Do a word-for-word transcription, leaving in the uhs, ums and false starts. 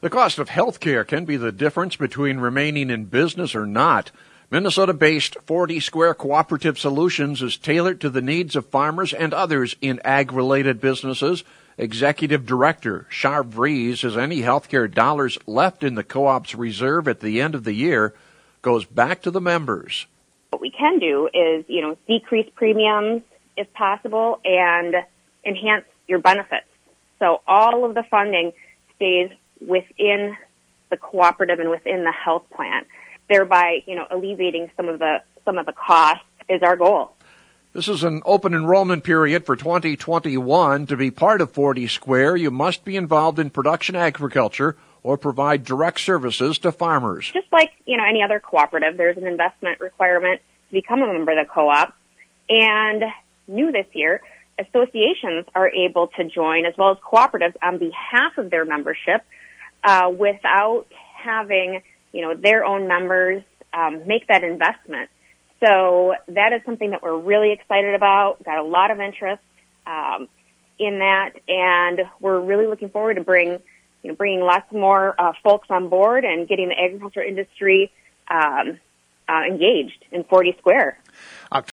The cost of health care can be the difference between remaining in business or not. Minnesota-based forty Square Cooperative Solutions is tailored to the needs of farmers and others in ag-related businesses. Executive Director Shar Vries says any healthcare dollars left in the co-op's reserve at the end of the year goes back to the members. What we can do is, you know, decrease premiums if possible and enhance your benefits. So all of the funding stays within the cooperative and within the health plan, thereby, you know, alleviating some of the some of the costs is our goal. This is an open enrollment period for twenty twenty-one. To be part of forty Square, you must be involved in production agriculture or provide direct services to farmers. Just like, you know, any other cooperative, there's an investment requirement to become a member of the co-op. And new this year, associations are able to join, as well as cooperatives, on behalf of their membership uh, without having, you know, their own members um, make that investment. So that is something that we're really excited about. Got a lot of interest um, in that, and we're really looking forward to bring, you know, bringing lots more uh, folks on board and getting the agriculture industry um, uh, engaged in forty Square.